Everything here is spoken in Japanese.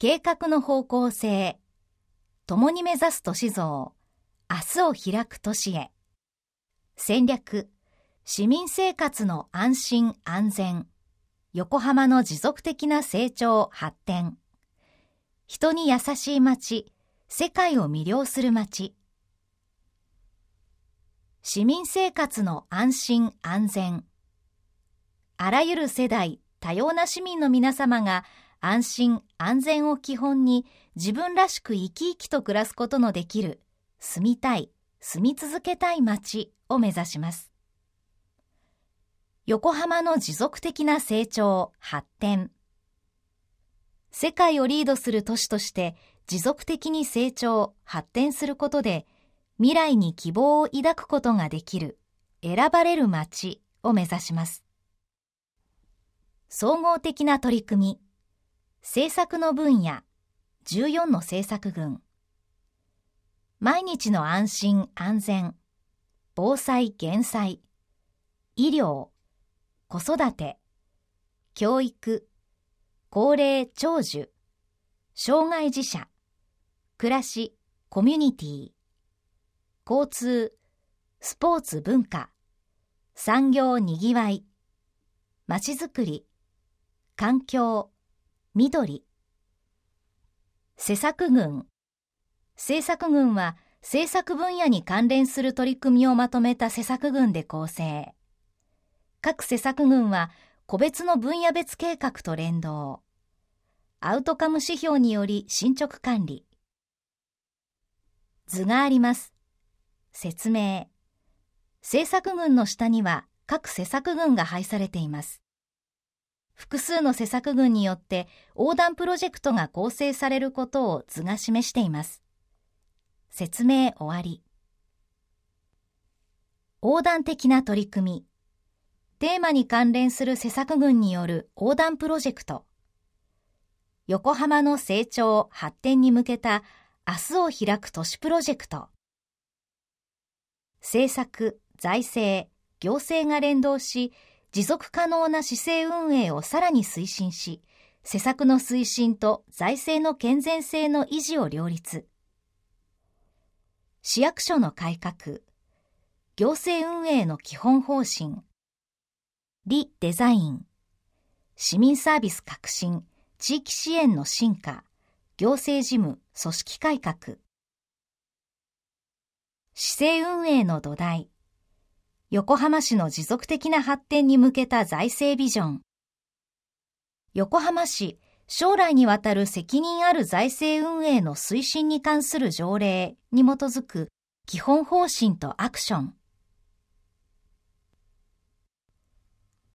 計画の方向性、共に目指す都市像、明日を開く都市へ。戦略、市民生活の安心安全、横浜の持続的な成長発展、人に優しい街、世界を魅了する街。市民生活の安心安全。あらゆる世代、多様な市民の皆様が安心安全を基本に自分らしく生き生きと暮らすことのできる住みたい、住み続けたい街を目指します。横浜の持続的な成長、発展。世界をリードする都市として持続的に成長、発展することで未来に希望を抱くことができる選ばれる街を目指します。総合的な取り組み、政策の分野、14の政策群。毎日の安心安全、防災減災、医療、子育て、教育、高齢長寿、障害児者、暮らし、コミュニティ、交通、スポーツ文化、産業にぎわい、まちづくり、環境、緑。施策群。政策群は政策分野に関連する取り組みをまとめた施策群で構成。各施策群は個別の分野別計画と連動。アウトカム指標により進捗管理。図があります。説明。政策群の下には各施策群が配されています。複数の施策群によって横断プロジェクトが構成されることを図が示しています。説明終わり。横断的な取り組み。テーマに関連する施策群による横断プロジェクト。横浜の成長・発展に向けた明日を開く都市プロジェクト。政策、財政、行政が連動し、持続可能な市政運営をさらに推進し、施策の推進と財政の健全性の維持を両立。市役所の改革、行政運営の基本方針、リデザイン、市民サービス革新、地域支援の進化、行政事務、組織改革。市政運営の土台、横浜市の持続的な発展に向けた財政ビジョン。横浜市、将来にわたる責任ある財政運営の推進に関する条例に基づく基本方針とアクション。